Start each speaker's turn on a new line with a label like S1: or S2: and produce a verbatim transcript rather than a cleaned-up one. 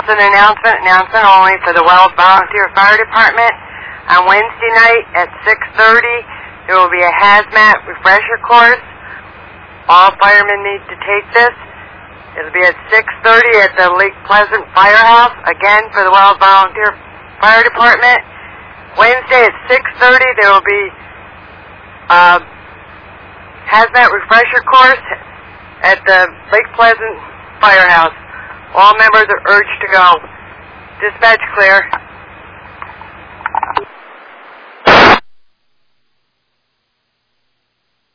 S1: an announcement, announcement only for the Wells Volunteer Fire Department. On Wednesday night at six thirty, there will be a hazmat refresher course. All firemen need to take this. It'll be at six thirty at the Lake Pleasant Firehouse, again for the Wells Volunteer Fire Department. Wednesday at six thirty, there will be a hazmat refresher course at the Lake Pleasant Firehouse. All members are urged to go. Dispatch clear.